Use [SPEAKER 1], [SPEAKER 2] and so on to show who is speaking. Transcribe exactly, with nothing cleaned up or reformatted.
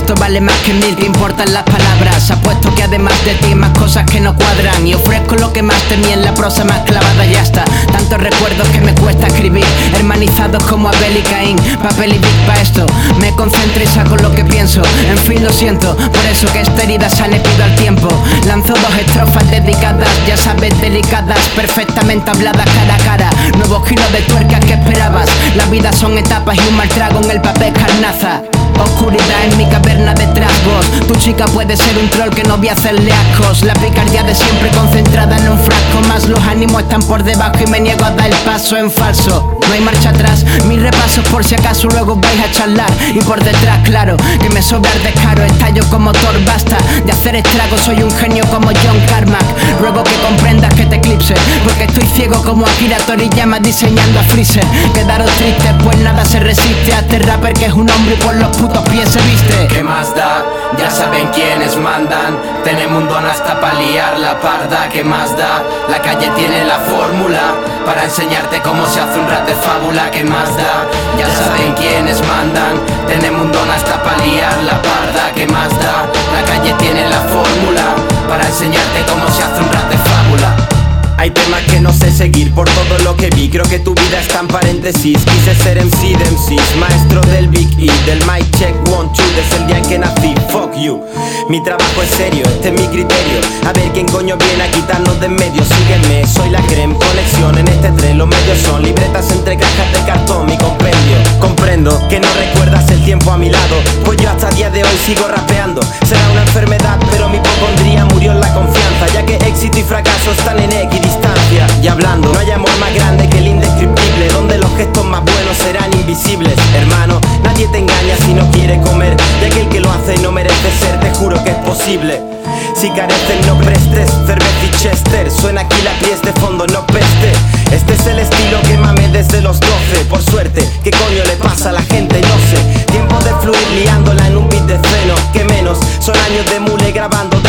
[SPEAKER 1] Esto vale más que mil, que importan las palabras. Apuesto que además de ti hay más cosas que no cuadran. Y ofrezco lo que más temí en la prosa más clavada, ya está. Tantos recuerdos que me cuesta escribir, hermanizados como Abel y Caín. Papel y big pa' esto, me concentro y saco lo que pienso. En fin, lo siento, por eso que esta herida sale pido al tiempo. Lanzo dos estrofas dedicadas, ya sabes, delicadas, perfectamente habladas cara a cara. Nuevos giros de tuercas que esperabas. La vida son etapas y un mal trago en el papel carnaza. Oscuridad en mi caverna de trasgos. Tu chica puede ser un troll que no voy a hacerle ascos. La picardía de siempre concentrada en un frasco más. Los ánimos están por debajo y me niego a dar el paso en falso. No hay marcha atrás, mis repasos por si acaso luego vais a charlar. Y por detrás, claro, que me sobra el descaro. Estallo como Thor, basta de hacer estragos. Soy un genio como John Carmack. Ruego que comprendas que te eclipse, porque estoy ciego como Akira Toriyama diseñando a Freezer. Quedaros tristes, pues nada se resiste a este rapper que es un hombre y por los putos pies se viste.
[SPEAKER 2] ¿Qué más da? Ya saben quiénes mandan. Tenemos un don hasta pa' liar la parda. ¿Qué más da? La calle tiene la fórmula para enseñarte cómo se hace un rap de fábula. ¿Qué más da? Ya saben quiénes mandan. Tenemos un don hasta pa' liar la parda. ¿Qué más da? La calle tiene la fórmula para enseñarte cómo se hace un rap de fábula.
[SPEAKER 3] Hay temas que no sé seguir por todo lo que vi. Creo que tu vida está en paréntesis. Quise ser M C de M Cs, maestro del Big E, del mic check one two. Desde el día en que nací, fuck you. Mi trabajo es serio, este es mi criterio. A ver quién coño viene a quitarnos de en medio. Sígueme, soy la creme, conexión en este tren. Los medios son libretas entre cajas de cartón, mi compendio. Comprendo que no recuerdas el tiempo a mi lado, pues yo hasta día de hoy sigo rapeando. Será una enfermedad, pero mi hipocondría murió en la confianza, ya que éxito y fracaso están en equidistancia. Y hablando, no hay amor más grande que el indescriptible, donde los gestos más buenos serán invisibles. Hermano, nadie te engaña si no quiere comer, y aquel que lo hace no merece ser, te juro que es posible. Si careces no prestes, cerveza y chester. Suena aquí la pies de fondo, no peste. Este es el estilo que mame desde los doce. Por suerte, ¿qué coño le pasa a la gente? No sé. Tiempo de fluir liándola en un beat de freno. Que menos, son años de mule grabando